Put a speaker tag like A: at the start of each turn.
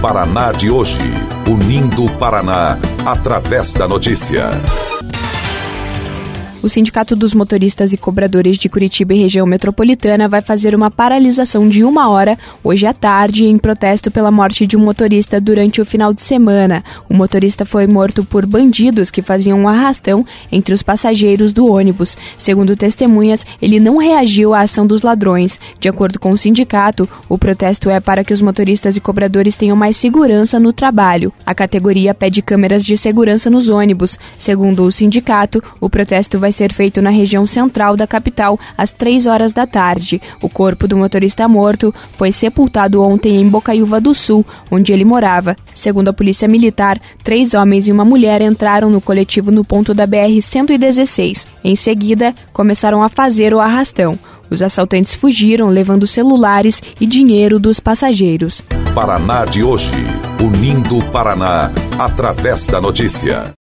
A: Paraná de hoje, unindo o Paraná através da notícia.
B: O Sindicato dos Motoristas e Cobradores de Curitiba e região metropolitana vai fazer uma paralisação de 1 hora hoje à tarde em protesto pela morte de um motorista durante o final de semana. O motorista foi morto por bandidos que faziam um arrastão entre os passageiros do ônibus. Segundo testemunhas, ele não reagiu à ação dos ladrões. De acordo com o sindicato, o protesto é para que os motoristas e cobradores tenham mais segurança no trabalho. A categoria pede câmeras de segurança nos ônibus. Segundo o sindicato, o protesto vai ser feito na região central da capital às 3 horas da tarde. O corpo do motorista morto foi sepultado ontem em Bocaiúva do Sul, onde ele morava. Segundo a Polícia Militar, 3 homens e uma mulher entraram no coletivo no ponto da BR-116. Em seguida, começaram a fazer o arrastão. Os assaltantes fugiram, levando celulares e dinheiro dos passageiros.
A: Paraná de hoje, unindo o Paraná através da notícia.